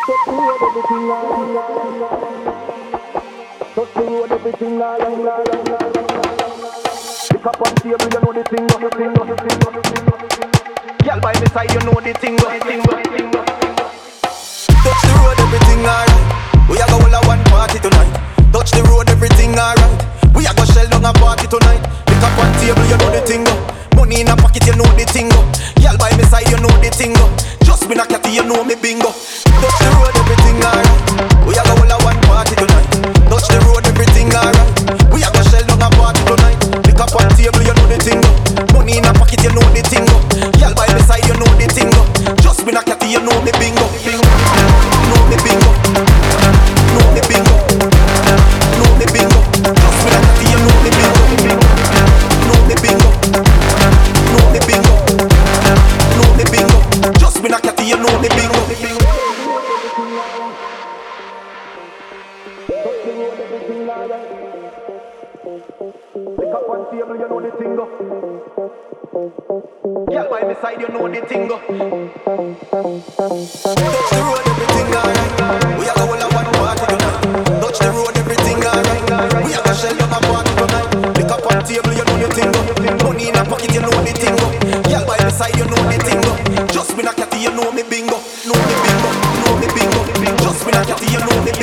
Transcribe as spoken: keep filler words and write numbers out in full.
Touch the road, everything alright. Touch the road, everything alright. Pick up on table, you know the thing, the thing, the thing, the thing. Girl by my side, you know the thing, the thing, the thing, the thing. Touch the road, everything alright. We a go all a one party tonight. Touch the road, everything alright. We a go shell down a party tonight. Pick up on table, you know the thing, go. Money in a pocket, you know the thing, go. Girl by my side, you know the thing, go. Just been a catty, you know me bingo. Touch the road, everything alright. We a go all a one party tonight. Touch the road, everything alright. We a go shell down a party tonight. Pick up on table, you know the thing, go. Money in a pocket, you know the thing, go. Girl by my side, you know the thing, go. Just been a catty, you know me bingo. Know me bingo. Know me bingo. Know me bingo. Just been a catty, you know me bingo. Know me bingo. Know me bingo. Know me bingo. Just been a catty, you know me bingo. Pick up on table, you know the thing, go. Girl by my side, you know the thing, go. Touch the road, everything alright. We a go all a one party tonight. Touch the road, everything alright. We a go shell down a party tonight. Pick up on table, you know the thing, go. Money in a pocket, you know the thing, go. Girl by my side, you know the thing, go. Just been a catty, you know me bingo. Know me bingo. Know me bingo. Just been a catty, you know me bingo.